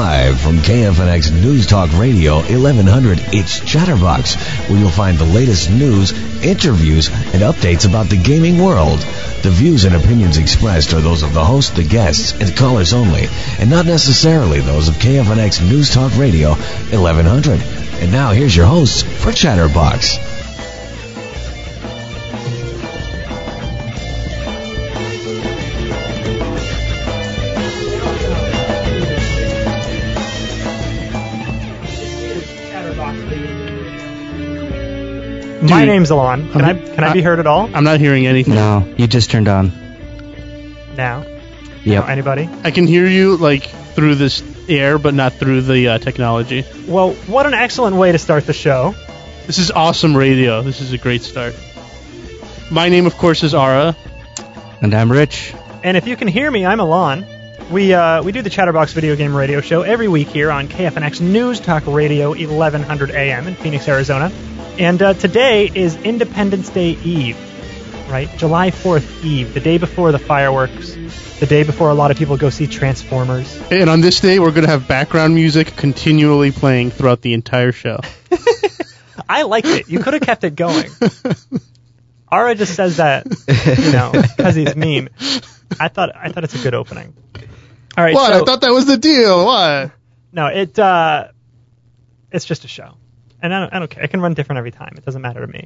Live from KFNX News Talk Radio 1100, it's Chatterbox, where you'll find the latest news, interviews, and updates about the gaming world. The views and opinions expressed are those of the host, the guests, and callers only, and not necessarily those of KFNX News Talk Radio 1100. And now here's your host for Chatterbox. My name's Alon. Can I be heard at all? I'm not hearing anything. No, you just turned on. Now? Yep. No, anybody? I can hear you like through this air, but not through the technology. Well, what an excellent way to start the show. This is awesome radio. This is a great start. My name, of course, is Ara. And I'm Rich. And if you can hear me, I'm Alon. We do the Chatterbox video game radio show every week here on KFNX News Talk Radio 1100 AM in Phoenix, Arizona. And today is Independence Day Eve, right? July 4th Eve, the day before the fireworks, the day before a lot of people go see Transformers. And on this day, we're going to have background music continually playing throughout the entire show. I liked it. You could have kept it going. Ara just says that, because he's mean. I thought it's a good opening. All right. What? So, I thought that was the deal. What? No, it's just a show. And I don't care. It can run different every time. It doesn't matter to me.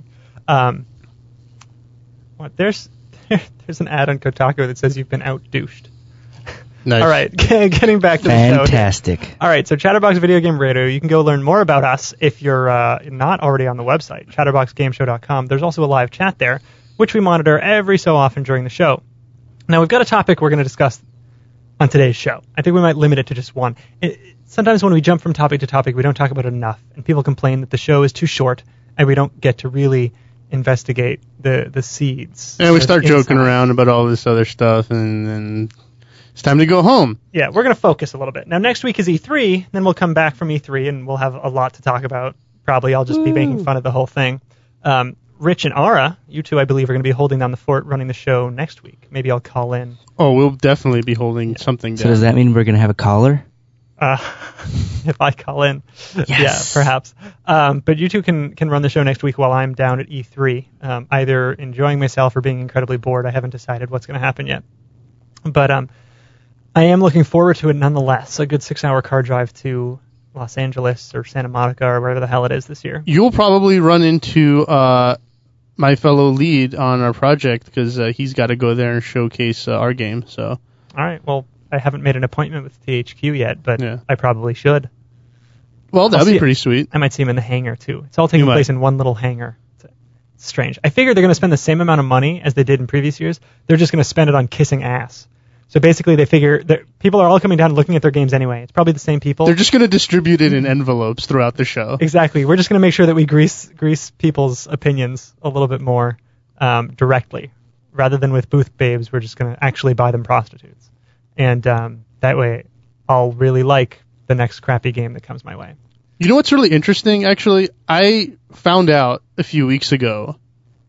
There's an ad on Kotaku that says you've been out-douched. Nice. All right, getting back to the show. Fantastic. All right, so Chatterbox Video Game Radio, you can go learn more about us if you're not already on the website, chatterboxgameshow.com. There's also a live chat there, which we monitor every so often during the show. Now, we've got a topic we're going to discuss on today's show. I think we might limit it to just one. Sometimes when we jump from topic to topic, we don't talk about it enough, and people complain that the show is too short, and we don't get to really investigate the seeds. And we start joking around about all this other stuff, and then it's time to go home. Yeah, we're going to focus a little bit. Now, next week is E3, then we'll come back from E3, and we'll have a lot to talk about. Probably I'll just be making fun of the whole thing. Rich and Ara, you two, I believe, are going to be holding down the fort running the show next week. Maybe I'll call in. Oh, we'll definitely be holding something down. So does that mean we're going to have a caller? If I call in. Yes. Yeah, perhaps. But you two can run the show next week while I'm down at E3, either enjoying myself or being incredibly bored. I haven't decided what's going to happen yet. But I am looking forward to it nonetheless. A good 6-hour car drive to Los Angeles or Santa Monica or wherever the hell it is this year. You'll probably run into my fellow lead on our project because he's got to go there and showcase our game. So. All right. Well, I haven't made an appointment with THQ yet, but yeah. I probably should. Well, that'd be pretty sweet. I might see him in the hangar, too. It's all taking place in one little hangar. It's strange. I figured they're going to spend the same amount of money as they did in previous years. They're just going to spend it on kissing ass. So basically, they figure that people are all coming down and looking at their games anyway. It's probably the same people. They're just going to distribute it in envelopes throughout the show. Exactly. We're just going to make sure that we grease people's opinions a little bit more directly. Rather than with booth babes, we're just going to actually buy them prostitutes. And that way, I'll really like the next crappy game that comes my way. You know what's really interesting, actually? I found out a few weeks ago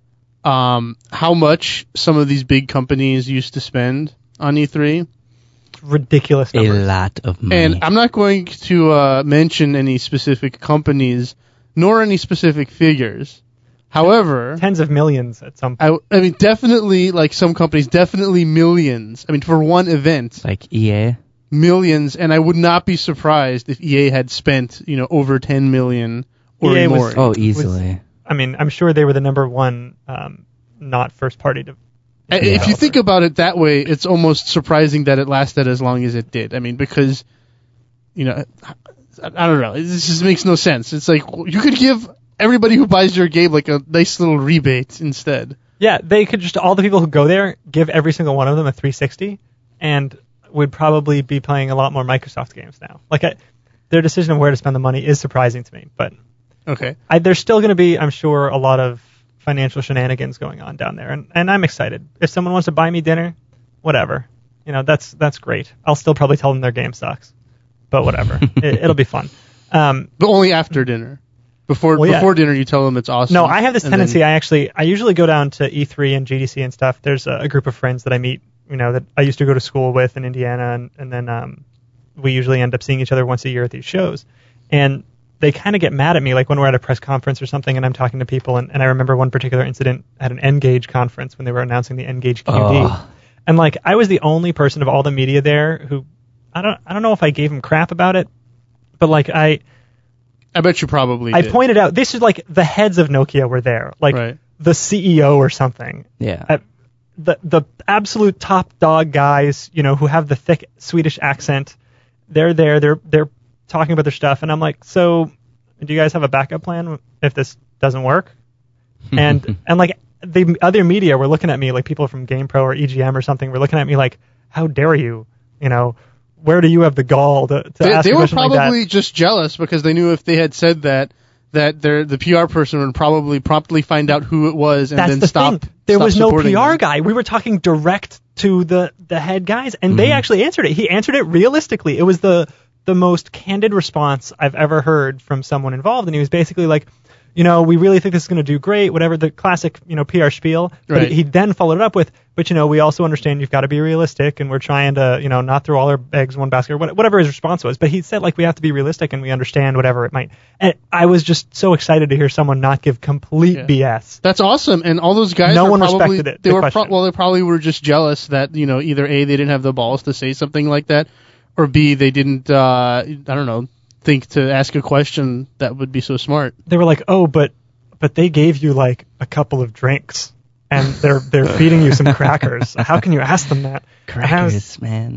how much some of these big companies used to spend on E3. Ridiculous numbers. A lot of money. And I'm not going to mention any specific companies, nor any specific figures. However... Tens of millions at some point. I mean, definitely, like some companies, definitely millions. I mean, for one event. Like EA? Millions, and I would not be surprised if EA had spent, over 10 million or EA more. Easily. I'm sure they were the number one, not first party to... If you think about it that way, it's almost surprising that it lasted as long as it did. I mean, because, I don't know. It just makes no sense. It's like, you could give everybody who buys your game like a nice little rebate instead. Yeah, they could just, all the people who go there, give every single one of them a 360, and would probably be playing a lot more Microsoft games now. Their decision of where to spend the money is surprising to me, but okay. There's still going to be, I'm sure, a lot of financial shenanigans going on down there, and I'm excited. If someone wants to buy me dinner, whatever. That's great. I'll still probably tell them their game sucks, but whatever. It'll be fun. But only after dinner. Before dinner, you tell them it's awesome. No, I have this tendency. I usually go down to E3 and GDC and stuff. There's a group of friends that I meet, that I used to go to school with in Indiana, and then we usually end up seeing each other once a year at these shows. And they kind of get mad at me, like when we're at a press conference or something and I'm talking to people, and I remember one particular incident at an N-Gage conference when they were announcing the N-Gage QD. And like I was the only person of all the media there who, I don't know if I gave them crap about it, but like I bet you probably I did. pointed out, this is like the heads of Nokia were there, like the CEO or something. Yeah. The absolute top dog guys, you know, who have the thick Swedish accent, they're there, they're talking about their stuff, and I'm like, so do you guys have a backup plan if this doesn't work? And like the other media were looking at me, like people from GamePro or EGM or something, were looking at me like, how dare you, you know, where do you have the gall to ask They a were question like that? probably just jealous because they knew if they had said that the PR person would probably promptly find out who it was and That's then the stop. thing. There stop was no supporting PR them. guy. We were talking direct to the head guys, and they actually answered it. He answered it realistically. It was the most candid response I've ever heard from someone involved, and he was basically like, you know, we really think this is going to do great, whatever, the classic, you know, PR spiel. But Right. he then followed it up with, but, you know, we also understand you've got to be realistic, and we're trying to, you know, not throw all our eggs in one basket, or whatever his response was. But he said, like, we have to be realistic, and we understand whatever it might. And I was just so excited to hear someone not give complete BS. That's awesome, and all those guys. No were one probably, respected it, They the were question. they probably were just jealous that, you know, either A, they didn't have the balls to say something like that, or B, they didn't I don't know, think to ask a question that would be so smart. They were like, oh, but they gave you like a couple of drinks, and they're feeding you some crackers. How can you ask them that? Crackers, man.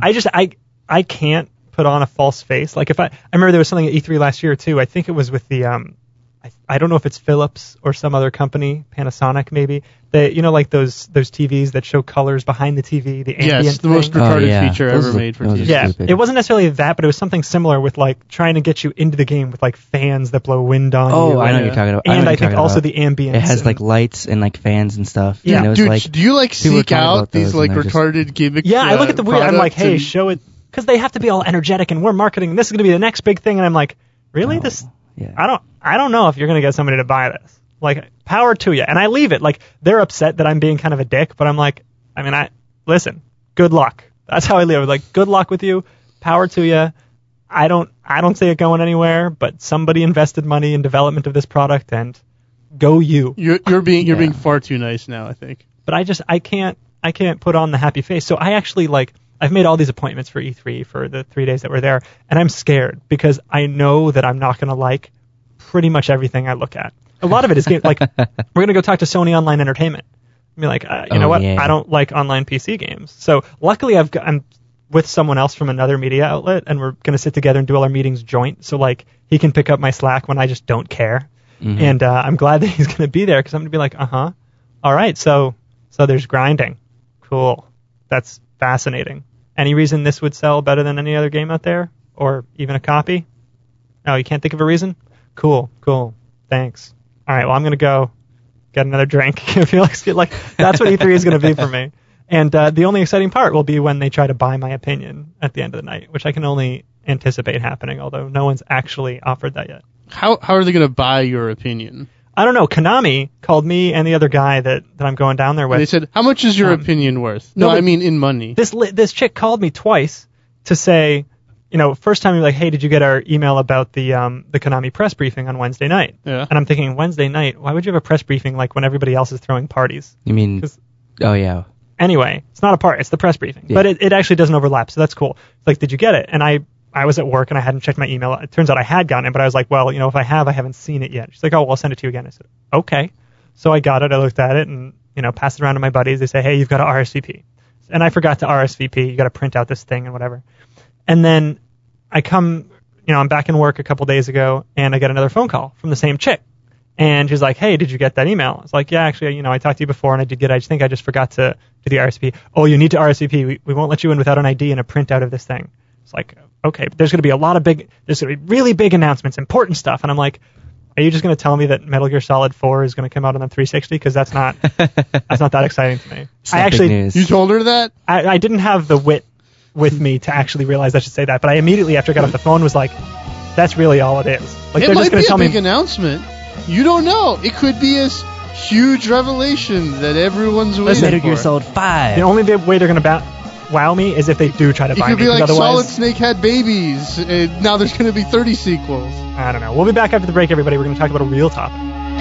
I can't put on a false face. Like if I remember there was something at E3 last year too. I think it was with the I don't know if it's Philips or some other company, Panasonic maybe. They, you know, like those TVs that show colors behind the TV, the ambient Yes, the thing. most retarded feature Those ever are- made for those are TV. Yeah, stupid. it wasn't necessarily that, but it was something similar with like trying to get you into the game with like fans that blow wind on you. Oh, I know what you're talking about. And know I what you're think talking also about. the ambience. It has and- like lights and like fans and stuff. Yeah. and it was Dude, like, do you like people were seek talking out about these those, like and they're just- retarded gimmick? Yeah, I look at the weird. I'm like, products hey, and- show it, because they have to be all energetic, and we're marketing. This is going to be the next big thing, and I'm like, really? No. This? Yeah. I don't know if you're going to get somebody to buy this. Like, power to you. And I leave it. Like, they're upset that I'm being kind of a dick, but I'm like, I mean, listen, good luck. That's how I leave it. Like, good luck with you. Power to you. I don't see it going anywhere, but somebody invested money in development of this product, and go you. You're being Yeah. far too nice now, I think. But I can't put on the happy face. So I actually I've made all these appointments for E3 for the 3 days that we're there, and I'm scared because I know that I'm not going to like pretty much everything I look at. A lot of it is game, like we're going to go talk to Sony Online Entertainment. I mean, like, you know what? Yeah. I don't like online PC games. So luckily I'm with someone else from another media outlet, and we're going to sit together and do all our meetings joint. So like he can pick up my slack when I just don't care. Mhm. And I'm glad that he's going to be there because I'm going to be like, all right, so there's grinding. Cool. That's fascinating. Any reason this would sell better than any other game out there? Or even a copy? No, you can't think of a reason? Cool. Thanks. All right, well, I'm going to go get another drink. I feel like that's what E3 is going to be for me. And the only exciting part will be when they try to buy my opinion at the end of the night, which I can only anticipate happening, although no one's actually offered that yet. How are they going to buy your opinion? I don't know. Konami called me and the other guy that I'm going down there with. They said, "How much is your opinion worth?" No, no, I mean in money. This chick called me twice to say, you know, first time you're like, hey, did you get our email about the Konami press briefing on Wednesday night? Yeah. And I'm thinking, Wednesday night? Why would you have a press briefing like when everybody else is throwing parties? You mean? 'Cause- Oh yeah. Anyway, it's not a part. It's the press briefing. Yeah. But it actually doesn't overlap, so that's cool. It's like, did you get it? And I was at work and I hadn't checked my email. It turns out I had gotten it, but I was like, well, you know, if I haven't seen it yet. She's like, oh, well, I'll send it to you again. I said, okay. So I got it. I looked at it and, you know, passed it around to my buddies. They say, hey, you've got to RSVP. And I forgot to RSVP. You got to print out this thing and whatever. And then I come, you know, I'm back in work a couple days ago and I get another phone call from the same chick. And she's like, hey, did you get that email? I was like, yeah, actually, you know, I talked to you before and I did get it. I just think I just forgot to do the RSVP. Oh, you need to RSVP. We won't let you in without an ID and a printout of this thing. It's like, okay, but there's going to be there's going to be really big announcements, important stuff. And I'm like, are you just going to tell me that Metal Gear Solid 4 is going to come out on the 360? Because that's not that exciting to me. It's not big news. You told her that? I didn't have the wit with me to actually realize I should say that, but I immediately after I got off the phone was like, that's really all it is. Like It they're might just going be to tell a big me. announcement. You don't know. It could be a huge revelation that everyone's waiting Metal for. Gear Solid 5. The only way they're going to wow me is if they do try to It buy could me. be like 'cause Solid otherwise, Snake had babies, and now there's going to be 30 sequels. I don't know. We'll be back after the break, everybody. We're going to talk about a real topic.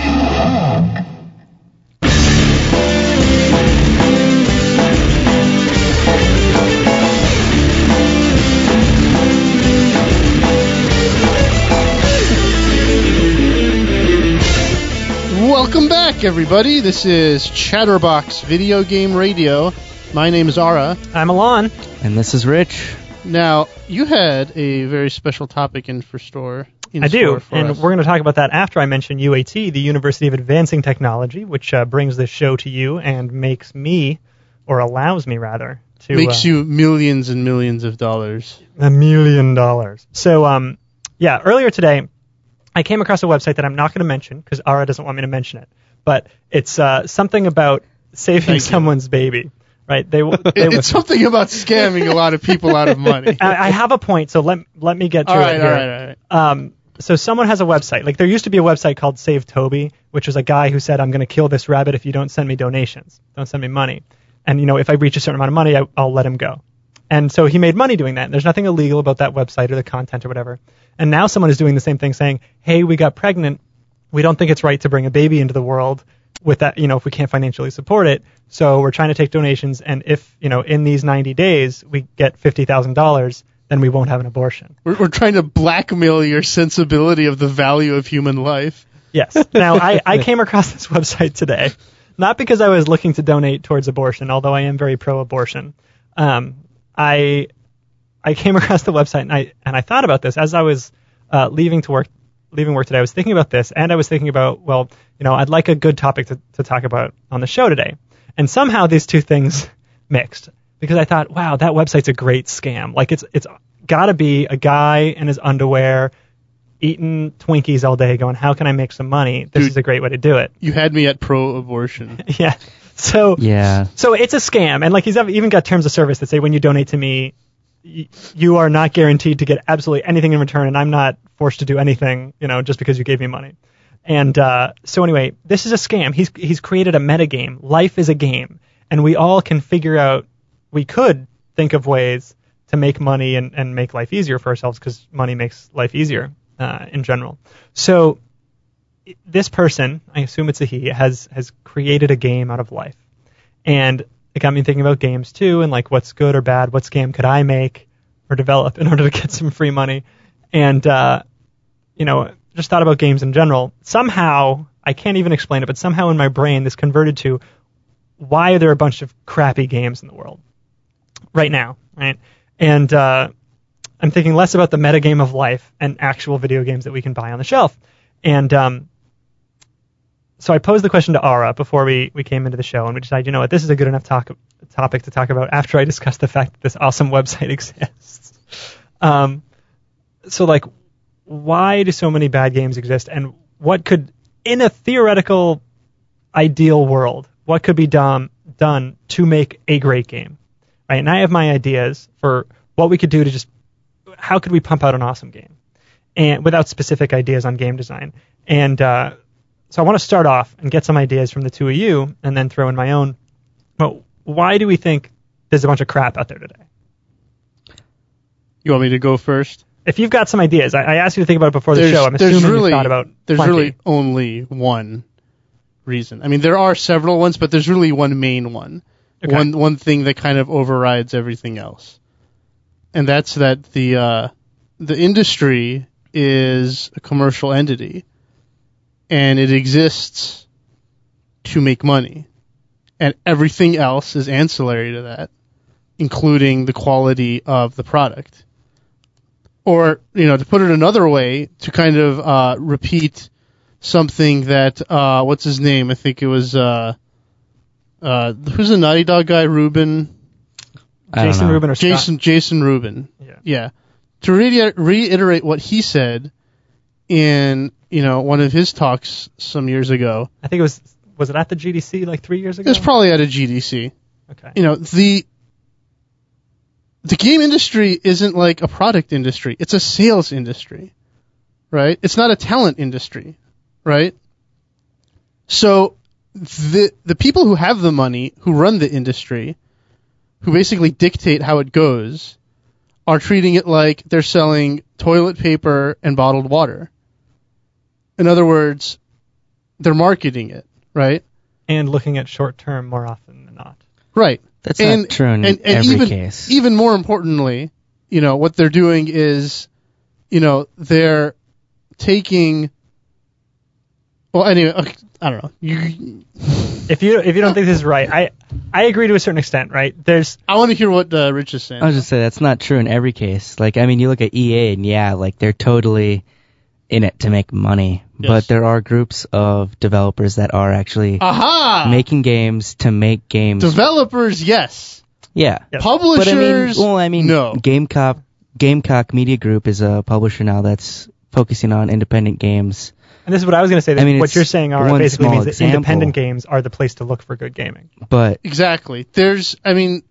Welcome back, everybody. This is Chatterbox Video Game Radio. My name is Ara. I'm Alon. And this is Rich. Now, you had a very special topic in store. I do, for and us. we're going to talk about that after I mention UAT, the University of Advancing Technology, which brings this show to you and makes me, or allows me rather, to Makes you millions and millions of dollars. $1 million. So, yeah, earlier today, I came across a website that I'm not going to mention because Ara doesn't want me to mention it, but it's something about saving someone's baby. Right? It's something about scamming a lot of people out of money. I have a point, so let me get to it here. All right. So someone has a website. Like there used to be a website called Save Toby, which was a guy who said, I'm going to kill this rabbit if you don't send me donations. Don't send me money. And, if I reach a certain amount of money, I'll let him go. And so he made money doing that. And there's nothing illegal about that website or the content or whatever. And now someone is doing the same thing saying, hey, we got pregnant. We don't think it's right to bring a baby into the world with that, if we can't financially support it. So we're trying to take donations. And if, in these 90 days we get $50,000, then we won't have an abortion. We're trying to blackmail your sensibility of the value of human life. Yes. Now, I came across this website today, not because I was looking to donate towards abortion, although I am very pro-abortion. I came across the website and I thought about this as I was leaving work today. I was thinking about this, and I was thinking about, I'd like a good topic to talk about on the show today. And somehow these two things mixed, because I thought, wow, that website's a great scam. Like it's got to be a guy in his underwear eating Twinkies all day going, how can I make some money? This is a great way to do it. You had me at pro-abortion. Yeah. So Yeah. So it's a scam. And he's even got terms of service that say when you donate to me, you are not guaranteed to get absolutely anything in return, and I'm not forced to do anything, just because you gave me money. And so anyway, this is a scam. He's created a metagame. Life is a game, and we all can figure out. We could think of ways to make money and make life easier for ourselves, because money makes life easier in general. So this person, I assume it's a he, has created a game out of life, and it got me thinking about games too, and what's good or bad, what scam could I make or develop in order to get some free money, and just thought about games in general. Somehow, I can't even explain it, but somehow in my brain this converted to, why are there a bunch of crappy games in the world right now, right? And I'm thinking less about the metagame of life and actual video games that we can buy on the shelf. And so I posed the question to Ara before we came into the show, and we decided, what, this is a good enough topic to talk about after I discuss the fact that this awesome website exists. So why do so many bad games exist, and what could, in a theoretical ideal world, what could be done to make a great game, right? And I have my ideas for what we could do to how could we pump out an awesome game, and without specific ideas on game design. And so I want to start off and get some ideas from the two of you, and then throw in my own. But why do we think there's a bunch of crap out there today? You want me to go first? If you've got some ideas, I asked you to think about it before the show. I'm assuming you thought about There's plenty. really only one reason. I mean, there are several ones, but there's really one main one. Okay. One thing that kind of overrides everything else. And that's that the industry is a commercial entity, and it exists to make money. And everything else is ancillary to that, including the quality of the product. Or, to put it another way, to kind of repeat something that, what's his name? I think it was, who's the Naughty Dog guy? Rubin? Jason Rubin or Scott? Jason Rubin. Yeah. To reiterate what he said in, one of his talks some years ago. I think it was it at the GDC 3 years ago? It was probably at a GDC. Okay. The game industry isn't like a product industry. It's a sales industry, right? It's not a talent industry, right? So the people who have the money, who run the industry, who basically dictate how it goes are treating it like they're selling toilet paper and bottled water. In other words, they're marketing it, right? And looking at short term more often than not. Right. That's not true in every case. Even more importantly, what they're doing is, they're taking. Well, anyway, okay, I don't know. If you don't think this is right, I agree to a certain extent, right? I want to hear what Rich is saying. I was just saying that's not true in every case. Like, I mean, you look at EA and they're totally in it to make money. Yes. But there are groups of developers that are actually making games to make games. Developers, yes. Yeah. Yep. Publishers, no. Gamecock Media Group is a publisher now that's focusing on independent games. And this is what I was going to say. That what you're saying basically means that example. Independent games are the place to look for good gaming. But exactly. There's a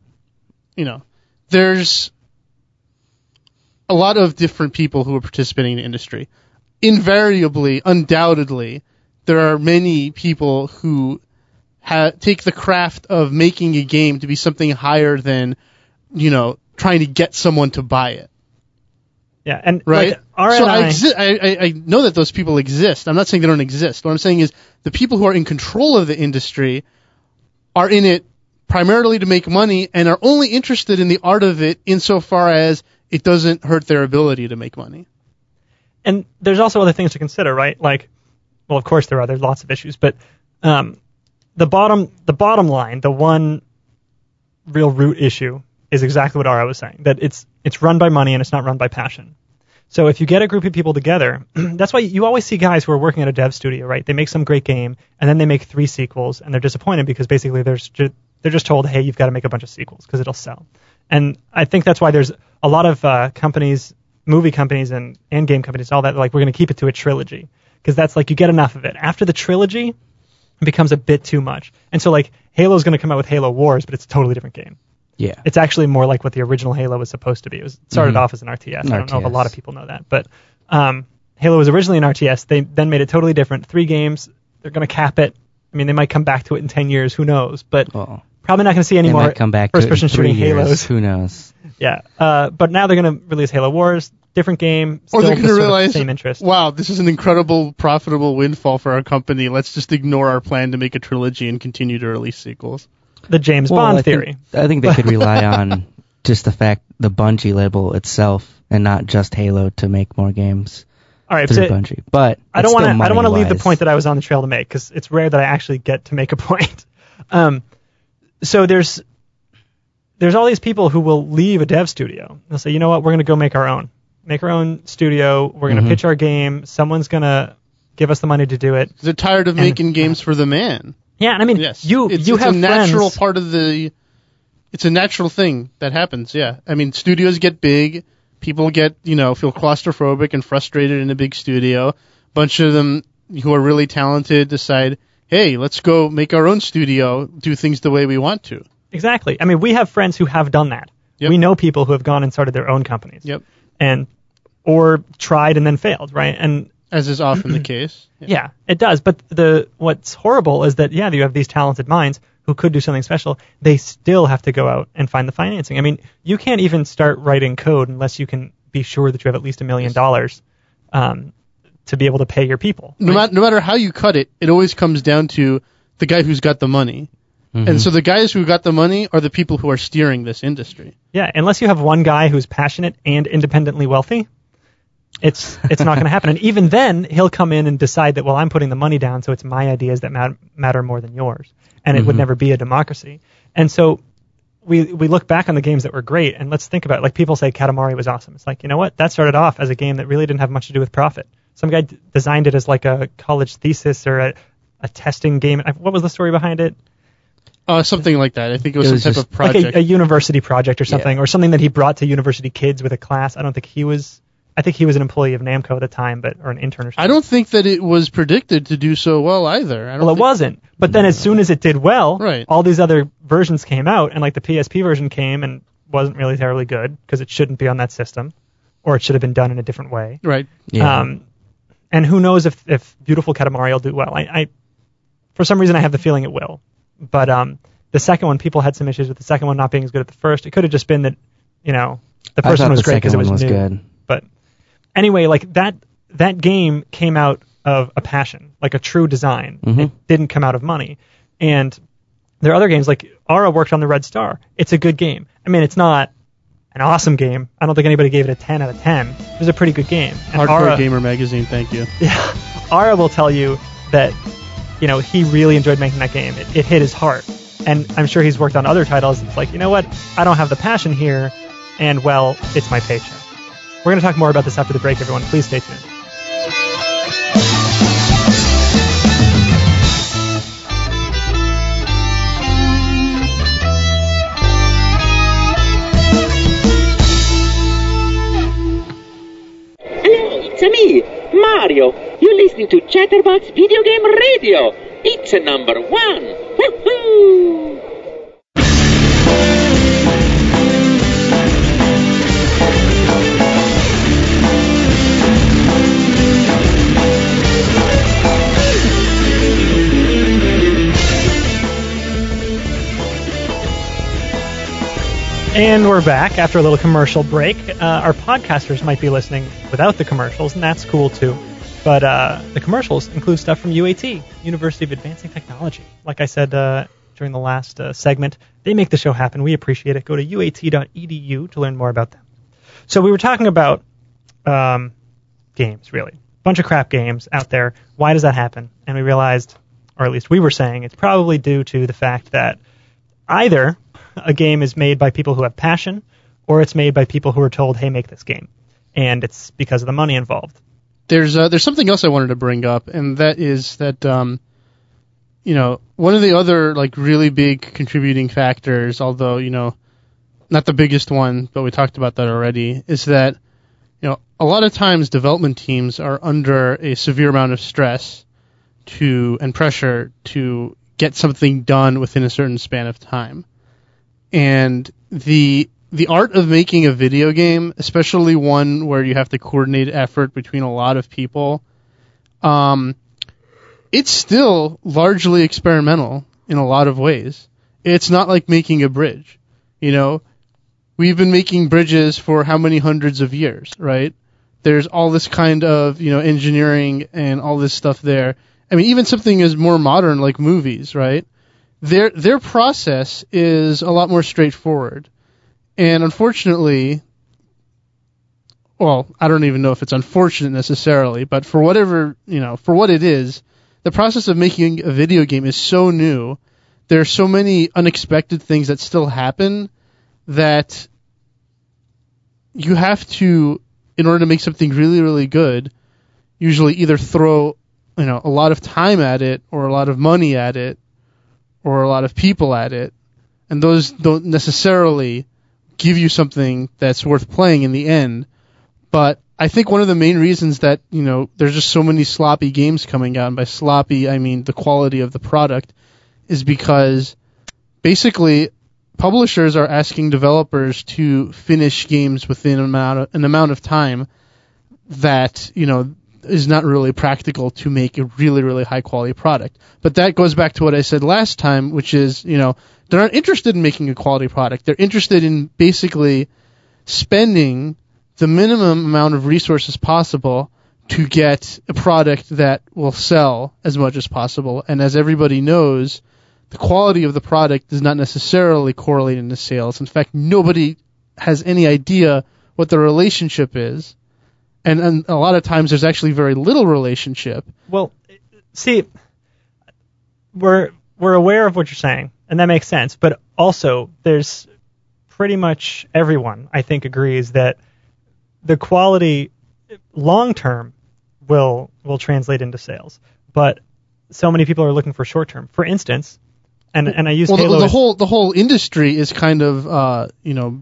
lot of different people who are participating in the industry. Invariably, undoubtedly, there are many people who take the craft of making a game to be something higher than, trying to get someone to buy it. Yeah, and right. Like, I know that those people exist. I'm not saying they don't exist. What I'm saying is the people who are in control of the industry are in it primarily to make money and are only interested in the art of it insofar as it doesn't hurt their ability to make money. And there's also other things to consider, right? Like, well, of course there are. There's lots of issues, but the bottom line, the one real root issue is exactly what Ara was saying, that it's run by money and it's not run by passion. So if you get a group of people together, that's why you always see guys who are working at a dev studio, right? They make some great game, and then they make 3 sequels, and they're disappointed because basically they're just told, hey, you've got to make a bunch of sequels because it'll sell. And I think that's why there's a lot of companies, movie companies and game companies, all that, like, we're going to keep it to a trilogy. Because that's like, you get enough of it. After the trilogy, it becomes a bit too much. And so, like, Halo's going to come out with Halo Wars, but it's a totally different game. Yeah. It's actually more like what the original Halo was supposed to be. It started off as an RTS. I don't know if a lot of people know that. But Halo was originally an RTS. They then made it totally different. 3 games. They're going to cap it. I mean, they might come back to it in 10 years. Who knows? But probably not going to see any more first-person shooting Halos. Who knows? Yeah. But now they're going to release Halo Wars. Different game. Or they're going to realize, same interest. Wow, this is an incredible, profitable windfall for our company. Let's just ignore our plan to make a trilogy and continue to release sequels. The James Bond theory. I think they could rely on just the fact the Bungie label itself and not just Halo to make more games. All right, through Bungie. But I don't want to leave the point that I was on the trail to make because it's rare that I actually get to make a point. So there's all these people who will leave a dev studio. They'll say, you know what, we're going to go make our own studio. We're going to pitch our game. Someone's going to give us the money to do it. They're tired of making games for the man. Yeah, and I mean, yes. you have it's a natural friends. part of it's a natural thing that happens, yeah. I mean, studios get big, people get, feel claustrophobic and frustrated in a big studio. A bunch of them who are really talented decide, hey, let's go make our own studio, do things the way we want to. Exactly. I mean, we have friends who have done that. Yep. We know people who have gone and started their own companies. Yep. Or tried and then failed, right? And as is often the case. Yeah, it does. But what's horrible is that, you have these talented minds who could do something special. They still have to go out and find the financing. I mean, you can't even start writing code unless you can be sure that you have at least $1 million to be able to pay your people. Right? No matter how you cut it, it always comes down to the guy who's got the money. Mm-hmm. And so the guys who got the money are the people who are steering this industry. Yeah, unless you have one guy who's passionate and independently wealthy, it's not going to happen. And even then, he'll come in and decide that, well, I'm putting the money down, so it's my ideas that matter more than yours. And it would never be a democracy. And so we look back on the games that were great, and let's think about it. Like, people say Katamari was awesome. It's like, you know what? That started off as a game that really didn't have much to do with profit. Some guy designed it as like a college thesis or a testing game. What was the story behind it? Something like that. I think it was some type of project. Like a university project or something, or something that he brought to university kids with a class. I think he was an employee of Namco at the time, or an intern or something. I don't think that it was predicted to do so well either. It wasn't. But then as soon as it did well, right, all these other versions came out, and like the PSP version came and wasn't really terribly good because it shouldn't be on that system, or it should have been done in a different way. Right. Yeah. And who knows if Beautiful Katamari will do well. I for some reason I have the feeling it will. But the second one, people had some issues with the second one not being as good as the first. It could have just been that, the I first thought one was the great because second it was one was new. good. But anyway, like that game came out of a passion, like a true design. Mhm. It didn't come out of money. And there are other games, like Ara worked on the Red Star. It's a good game. I mean, it's not an awesome game. I don't think anybody gave it a 10 out of 10. It was a pretty good game. And Hardcore Gamer Magazine, thank you. Yeah, Ara will tell you that, he really enjoyed making that game. It hit his heart. And I'm sure he's worked on other titles. It's like, you know what? I don't have the passion here, and, well, it's my paycheck. We're going to talk more about this after the break, everyone. Please stay tuned. It's me, Mario. You're listening to Chatterbox Video Game Radio. It's number 1. Woohoo! And we're back after a little commercial break. Our podcasters might be listening without the commercials, and that's cool too. But the commercials include stuff from UAT, University of Advancing Technology. Like I said during the last segment, they make the show happen. We appreciate it. Go to uat.edu to learn more about them. So we were talking about games, really. Bunch of crap games out there. Why does that happen? And we realized, or at least we were saying, it's probably due to the fact that either a game is made by people who have passion, or it's made by people who are told, hey, make this game. And it's because of the money involved. There's something else I wanted to bring up, and that is that, one of the other, really big contributing factors, although, not the biggest one, but we talked about that already, is that, a lot of times development teams are under a severe amount of stress and pressure to get something done within a certain span of time. And the art of making a video game, especially one where you have to coordinate effort between a lot of people, it's still largely experimental in a lot of ways. It's not like making a bridge. We've been making bridges for how many hundreds of years, right? There's all this kind of, engineering and all this stuff there. I mean, even something as more modern like movies, right? Their process is a lot more straightforward. And unfortunately, well, I don't even know if it's unfortunate necessarily, but for whatever, for what it is, the process of making a video game is so new. There are so many unexpected things that still happen that you have to, in order to make something really, really good, usually either throw, a lot of time at it or a lot of money at it, or a lot of people at it, and those don't necessarily give you something that's worth playing in the end. But I think one of the main reasons that, there's just so many sloppy games coming out, and by sloppy I mean the quality of the product, is because basically publishers are asking developers to finish games within an amount of time that, is not really practical to make a really, really high quality product. But that goes back to what I said last time, which is, they're not interested in making a quality product. They're interested in basically spending the minimum amount of resources possible to get a product that will sell as much as possible. And as everybody knows, the quality of the product does not necessarily correlate into sales. In fact, nobody has any idea what the relationship is. And a lot of times there's actually very little relationship. Well, see, we're aware of what you're saying, and that makes sense. But also, there's pretty much everyone, I think, agrees that the quality long-term will translate into sales. But so many people are looking for short-term. For instance, and I use Halo. The whole industry is kind of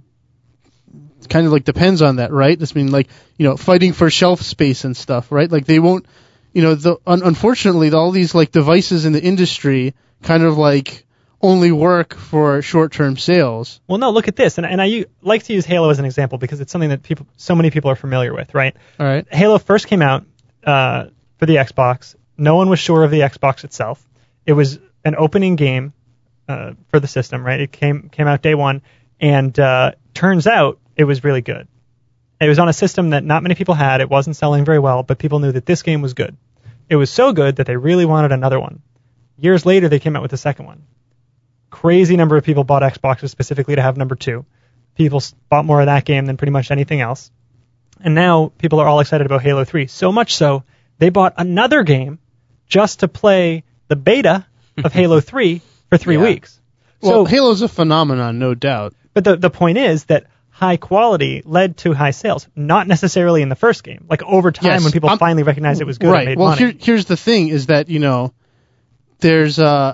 kind of depends on that, right? I mean, fighting for shelf space and stuff, right? They won't, unfortunately, all these devices in the industry kind of only work for short-term sales. Well, no, look at this, and I like to use Halo as an example because it's something that so many people are familiar with, right? All right. Halo first came out for the Xbox. No one was sure of the Xbox itself. It was an opening game for the system, right? It came out day one, and turns out it was really good. It was on a system that not many people had. It wasn't selling very well, but people knew that this game was good. It was so good that they really wanted another one. Years later, they came out with the second one. Crazy number of people bought Xboxes specifically to have number 2. People bought more of that game than pretty much anything else. And now people are all excited about Halo 3. So much so, they bought another game just to play the beta of Halo 3 for 3 weeks. Well, So, Halo's a phenomenon, no doubt. but the point is that high quality led to high sales, not necessarily in the first game. Like over time, Yes, when people finally recognized it was good and Right. made Well, money. here's the thing: is that there's a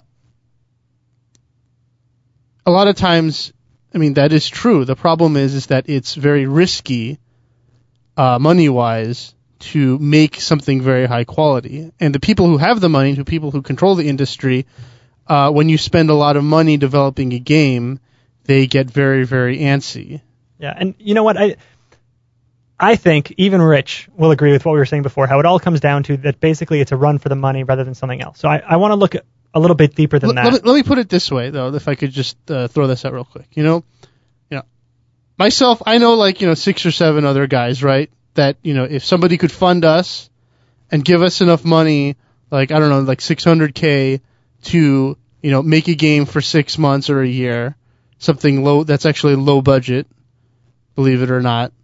lot of times. I mean, that is true. The problem is that it's very risky, money-wise, to make something very high quality. And the people who have the money, the people who control the industry, when you spend a lot of money developing a game, they get very, very antsy. Yeah, and you know what? I think even Rich will agree with what we were saying before, how it all comes down to that basically it's a run for the money rather than something else. So I want to look a little bit deeper than that. Let me put it this way, though, if I could just throw this out real quick. Myself, I know 6 or 7 other guys, right? That if somebody could fund us and give us enough money, like $600K to make a game for 6 months or a year, something low that's actually low budget, believe it or not.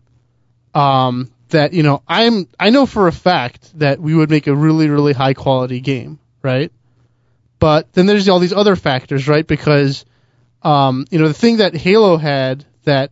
That I know for a fact that we would make a really, really high quality game, right? But then there's all these other factors, right? Because the thing that Halo had that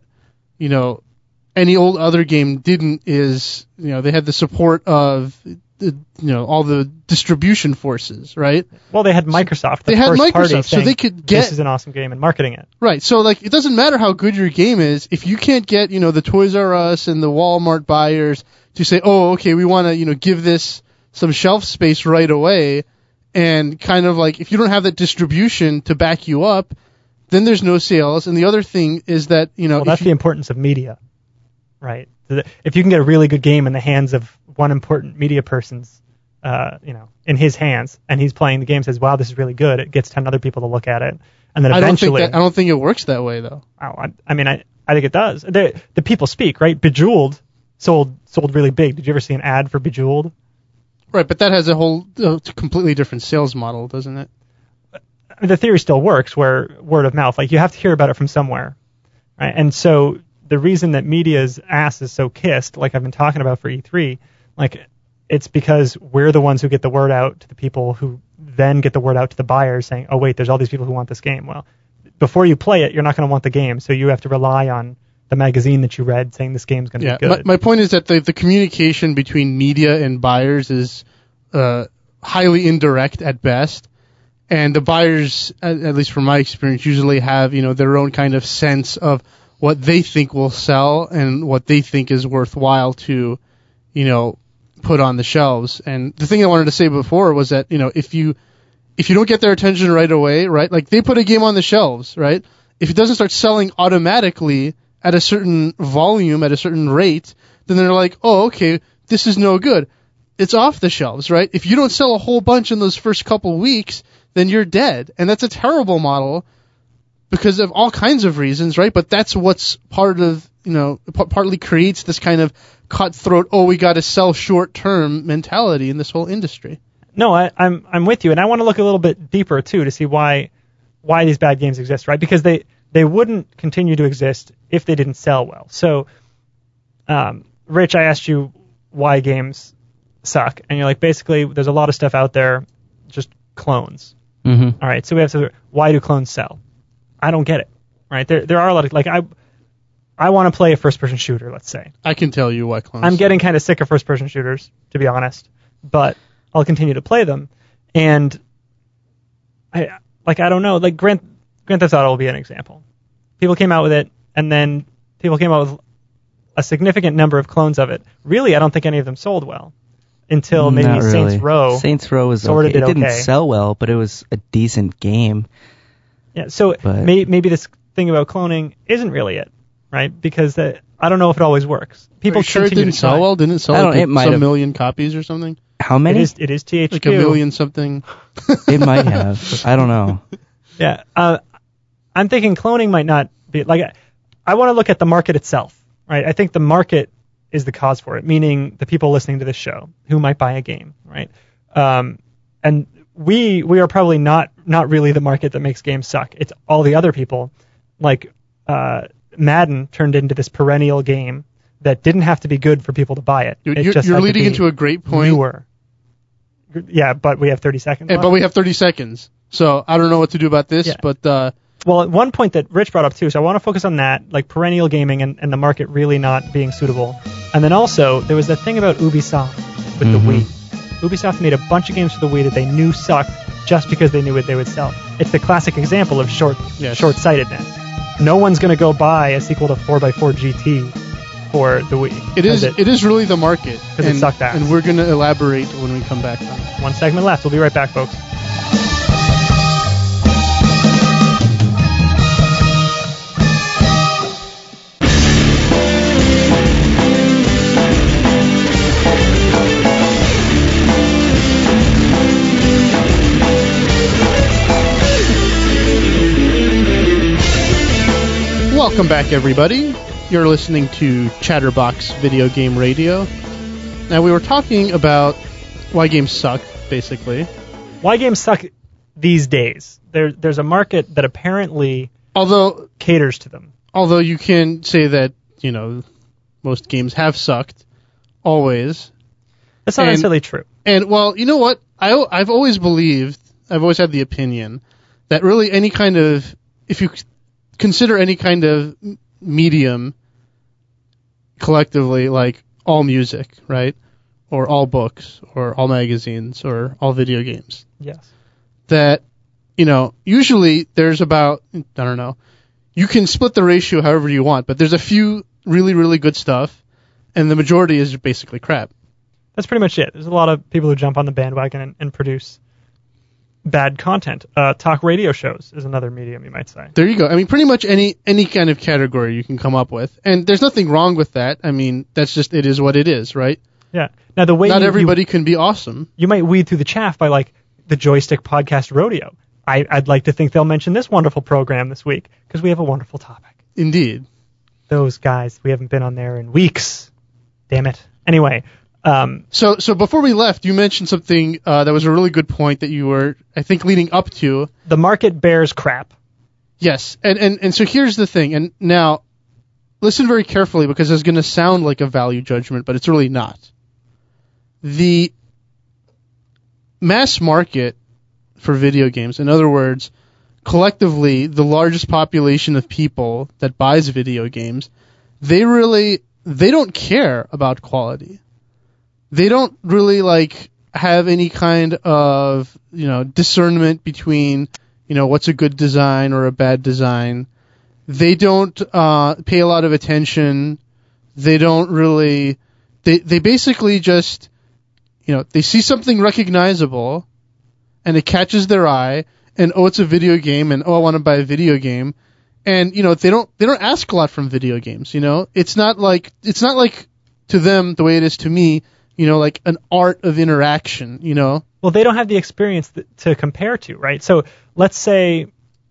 any old other game didn't is they had the support of all the distribution forces, right? Well, they had Microsoft. They had first Microsoft, party so saying, they could get this is an awesome game and marketing it. Right. So it doesn't matter how good your game is if you can't get the Toys R Us and the Walmart buyers to say, oh, okay, we want to give this some shelf space right away, and kind of if you don't have that distribution to back you up, then there's no sales. And the other thing is that Well, that's the importance of media, right? If you can get a really good game in the hands of one important media person's, in his hands, and he's playing the game, says, "Wow, this is really good." It gets 10 other people to look at it, and then eventually, I don't think it works that way, though. I think it does. The people speak, right? Bejeweled sold really big. Did you ever see an ad for Bejeweled? Right, but that has a whole completely different sales model, doesn't it? I mean, the theory still works, where word of mouth, you have to hear about it from somewhere, right? And so the reason that media's ass is so kissed, like I've been talking about for E3, it's because we're the ones who get the word out to the people who then get the word out to the buyers saying, oh, wait, there's all these people who want this game. Well, before you play it, you're not going to want the game, so you have to rely on the magazine that you read saying this game's going to be good. My point is that the communication between media and buyers is highly indirect at best. And the buyers, at least from my experience, usually have, their own kind of sense of what they think will sell and what they think is worthwhile to, put on the shelves. And the thing I wanted to say before was that, if you don't get their attention right away, right, they put a game on the shelves, right? If it doesn't start selling automatically at a certain volume, at a certain rate, then they're like, oh, okay, this is no good. It's off the shelves, right? If you don't sell a whole bunch in those first couple weeks, then you're dead. And that's a terrible model because of all kinds of reasons, right? But that's what's partly creates this kind of cutthroat, we got to sell short-term mentality in this whole industry. No, I'm with you, and I want to look a little bit deeper, too, to see why these bad games exist, right? Because they wouldn't continue to exist if they didn't sell well. So, Rich, I asked you why games suck, and you're like, basically, there's a lot of stuff out there, just clones. Mm-hmm. All right, so we have to, why do clones sell? I don't get it, right? There are a lot of, I want to play a first-person shooter, let's say. I can tell you why clones I'm getting kind of sick of first-person shooters, to be honest, but I'll continue to play them. And I don't know, Grand Theft Auto will be an example. People came out with it, and then people came out with a significant number of clones of it. Really, I don't think any of them sold well until maybe Not really. Saints Row. Saints Row was sort of okay. It did didn't okay. sell well, but it was a decent game. Yeah, so But- maybe this thing about cloning isn't really it, right? Because I don't know if it always works. People Are you sure it continue didn't to try. sell well? Didn't it sell I don't- it might some have. million copies or something? How It many? is THQ. Like a million something? It might have. I don't know. Yeah, I'm thinking cloning might not be like. I want to look at the market itself, right? I think the market is the cause for it, meaning the people listening to this show who might buy a game, right? And we are probably not really the market that makes games suck. It's all the other people, like Madden turned into this perennial game that didn't have to be good for people to buy it. You're leading into a great point. Newer. Yeah, but we have 30 seconds. But we have 30 seconds, so I don't know what to do about this. Yeah. But well, one point that Rich brought up too, so I want to focus on that, like perennial gaming and the market really not being suitable. And then also there was that thing about Ubisoft with the Wii. Ubisoft made a bunch of games for the Wii that they knew sucked just because they knew what they would sell. It's the classic example of short-sightedness. No one's going to go buy a sequel to 4x4 GT for the Wii. It is really the market. Because it sucked ass. And we're going to elaborate when we come back on it. One segment left. We'll be right back, folks. Welcome back, everybody. You're listening to Chatterbox Video Game Radio. Now, we were talking about why games suck, basically. Why games suck these days. There's a market that apparently caters to them. Although you can say that, most games have sucked, always. That's not necessarily true. And, well, you know what? I've always had the opinion that really any kind of, if you consider any kind of medium collectively, like all music, right? Or all books, or all magazines, or all video games. Yes. That, usually there's about, I don't know, you can split the ratio however you want, but there's a few really, really good stuff, and the majority is basically crap. That's pretty much it. There's a lot of people who jump on the bandwagon and produce bad content. Talk radio shows is another medium, you might say. There you go. I mean, pretty much any kind of category you can come up with. And there's nothing wrong with that. I mean, that's just, it is what it is, right? Yeah. Now, the way not everybody can be awesome. You might weed through the chaff by, like, the Joystick Podcast Rodeo. I'd like to think they'll mention this wonderful program this week, because we have a wonderful topic. Indeed. Those guys, we haven't been on there in weeks. Damn it. Anyway. So before we left, you mentioned something that was a really good point that you were, I think, leading up to. The market bears crap. Yes, and so here's the thing, and now, listen very carefully because it's going to sound like a value judgment, but it's really not. The mass market for video games, in other words, collectively, the largest population of people that buys video games, they don't care about quality. They don't really have any kind of, discernment between, what's a good design or a bad design. They don't pay a lot of attention. They don't really, they basically just, they see something recognizable and it catches their eye and, it's a video game and, I want to buy a video game. And, they don't ask a lot from video games, It's not like to them the way it is to me, like an art of interaction, Well, they don't have the experience to compare to, right? So let's say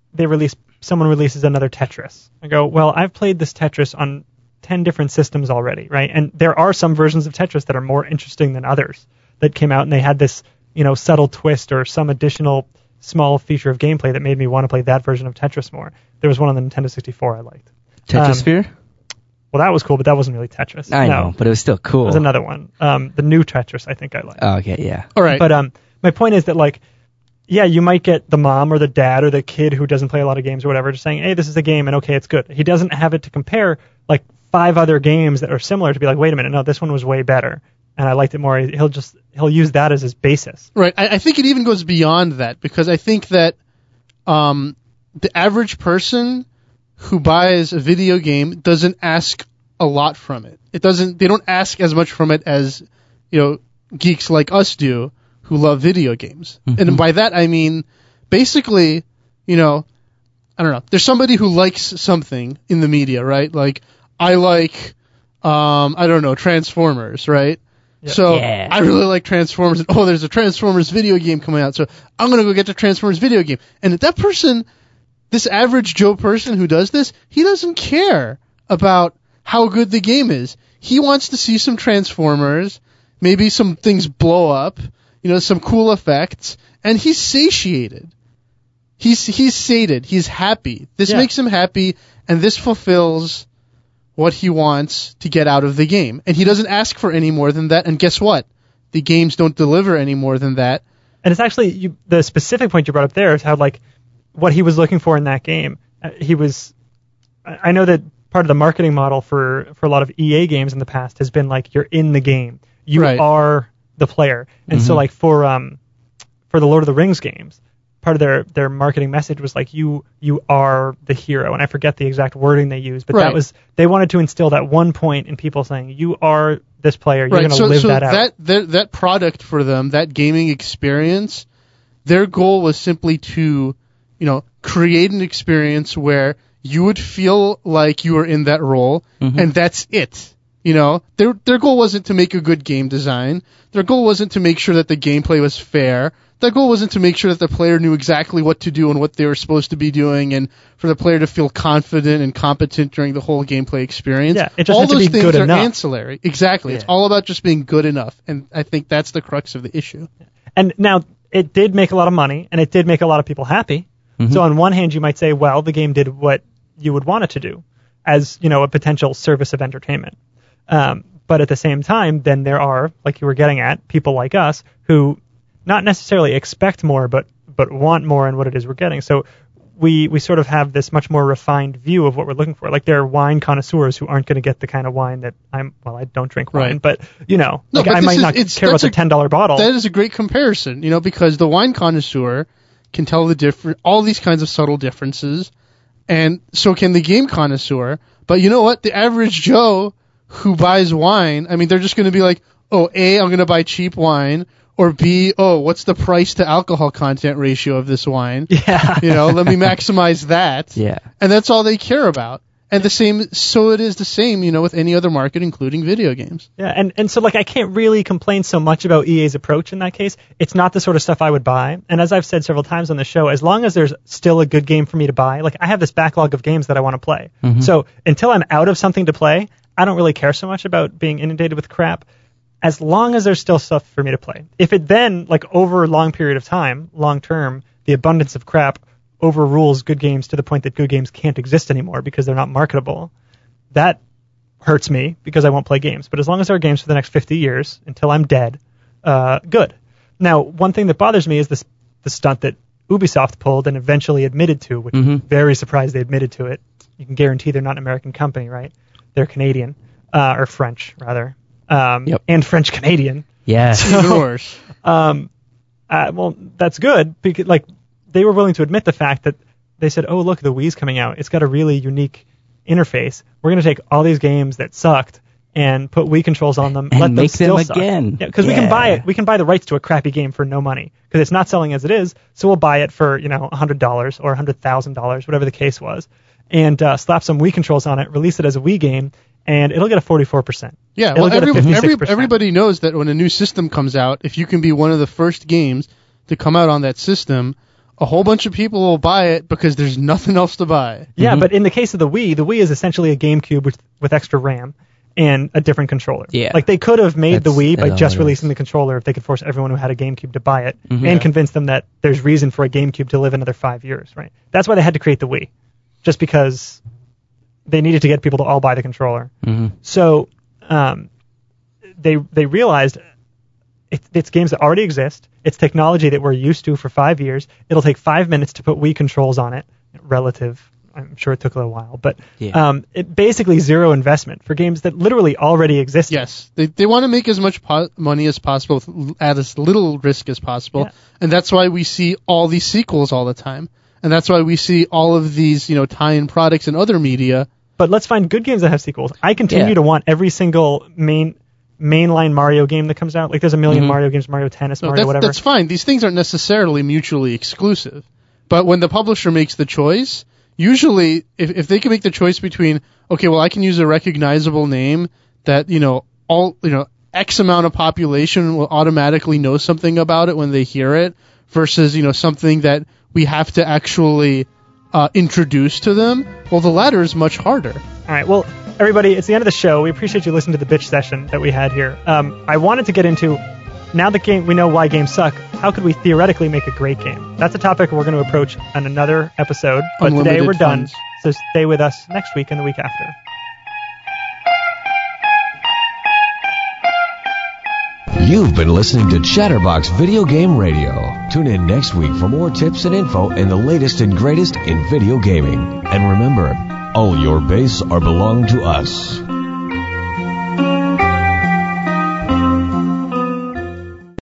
someone releases another Tetris. I go, well, I've played this Tetris on 10 different systems already, right? And there are some versions of Tetris that are more interesting than others that came out and they had this, subtle twist or some additional small feature of gameplay that made me want to play that version of Tetris more. There was one on the Nintendo 64 I liked. Tetrisphere? Well, that was cool, but that wasn't really Tetris. I know, but it was still cool. It was another one. The new Tetris, I think I liked. Oh, okay, yeah. All right. But my point is that, you might get the mom or the dad or the kid who doesn't play a lot of games or whatever just saying, hey, this is a game, and okay, it's good. He doesn't have it to compare, 5 other games that are similar to be like, wait a minute, no, this one was way better, and I liked it more. He'll use that as his basis. Right. I think it even goes beyond that, because I think that the average person who buys a video game doesn't ask a lot from it. They don't ask as much from it as, geeks like us do who love video games. Mm-hmm. And by that I mean, basically, I don't know, there's somebody who likes something in the media, right? Like, I like, I don't know, Transformers, right? Yep. So, yeah. I really like Transformers, and there's a Transformers video game coming out, so I'm gonna go get the Transformers video game. And that person this average Joe person who does this, he doesn't care about how good the game is. He wants to see some Transformers, maybe some things blow up, some cool effects, and he's satiated. He's sated. He's happy. This makes him happy, and this fulfills what he wants to get out of the game. And he doesn't ask for any more than that, and guess what? The games don't deliver any more than that. And it's actually, the specific point you brought up there is how, what he was looking for in that game. I know that part of the marketing model for a lot of EA games in the past has been you're in the game. You are the player. And so for the Lord of the Rings games, part of their marketing message was you are the hero. And I forget the exact wording they used, but they wanted to instill that one point in people saying, you are this player, you're going to live that out. That product for them, that gaming experience, their goal was simply to, create an experience where you would feel like you were in that role, and that's it. Their goal wasn't to make a good game design. Their goal wasn't to make sure that the gameplay was fair. Their goal wasn't to make sure that the player knew exactly what to do and what they were supposed to be doing, and for the player to feel confident and competent during the whole gameplay experience. Yeah, it just all has those to be things good are enough. Ancillary. Exactly. Yeah. It's all about just being good enough, and I think that's the crux of the issue. And now, it did make a lot of money, and it did make a lot of people happy. So on one hand, you might say, well, the game did what you would want it to do as, a potential service of entertainment. But at the same time, then there are, like you were getting at, people like us who not necessarily expect more, but want more in what it is we're getting. So we sort of have this much more refined view of what we're looking for. There are wine connoisseurs who aren't going to get the kind of wine that I don't drink wine, but, but I might not care about the $10 bottle. That is a great comparison, because the wine connoisseur can tell all these kinds of subtle differences, and so can the game connoisseur. But you know what? The average Joe who buys wine, they're just going to be like, oh, A, I'm going to buy cheap wine, or B, oh, what's the price to alcohol content ratio of this wine? Yeah. Let me maximize that. Yeah. And that's all they care about. And so it is the same, with any other market, including video games. Yeah, and so I can't really complain so much about EA's approach in that case. It's not the sort of stuff I would buy. And as I've said several times on the show, as long as there's still a good game for me to buy, I have this backlog of games that I want to play. So until I'm out of something to play, I don't really care so much about being inundated with crap, as long as there's still stuff for me to play. If it then, over a long period of time, long term, the abundance of crap overrules good games to the point that good games can't exist anymore because they're not marketable, that hurts me because I won't play games. But as long as there are games for the next 50 years until I'm dead, good. Now, one thing that bothers me is the stunt that Ubisoft pulled and eventually admitted to, which I'm very surprised they admitted to it. You can guarantee they're not an American company, right? They're Canadian, or French, rather. And French-Canadian. Yeah. Even worse. Well, that's good, because they were willing to admit the fact that they said, oh, look, the Wii's coming out. It's got a really unique interface. We're going to take all these games that sucked and put Wii controls on them, and let them make still them suck. again. Yeah, because we can buy it. We can buy the rights to a crappy game for no money because it's not selling as it is. So we'll buy it for $100 or $100,000, whatever the case was, and slap some Wii controls on it, release it as a Wii game, and it'll get a 44%. Yeah, well, everybody knows that when a new system comes out, if you can be one of the first games to come out on that system, a whole bunch of people will buy it because there's nothing else to buy. Yeah, but in the case of the Wii is essentially a GameCube with extra RAM and a different controller. Yeah. They could have made the Wii by just releasing the controller if they could force everyone who had a GameCube to buy it and convince them that there's reason for a GameCube to live another 5 years, right? That's why they had to create the Wii, just because they needed to get people to all buy the controller. So they realized it's games that already exist. It's technology that we're used to for 5 years. It'll take 5 minutes to put Wii controls on it. Relative, I'm sure it took a little while, but it basically zero investment for games that literally already exist. Yes, they want to make as much money as possible at as little risk as possible, and that's why we see all these sequels all the time, and that's why we see all of these tie-in products and other media. But let's find good games that have sequels. I continue to want every single mainline Mario game that comes out. There's a million Mario games, Mario Tennis, Mario whatever. That's fine. These things aren't necessarily mutually exclusive. But when the publisher makes the choice, usually if they can make the choice between, okay, well, I can use a recognizable name that, X amount of population will automatically know something about it when they hear it, versus, something that we have to actually introduced to them. Well, the latter is much harder. All right, well, everybody, it's the end of the show. We appreciate you listening to the bitch session that we had here. I wanted to get into, now that we know why games suck, how could we theoretically make a great game? That's a topic we're going to approach on another episode, but Unlimited today we're done. funds. So stay with us next week and the week after. You've been listening to Chatterbox Video Game Radio. Tune in next week for more tips and info and the latest and greatest in video gaming. And remember, all your base are belong to us.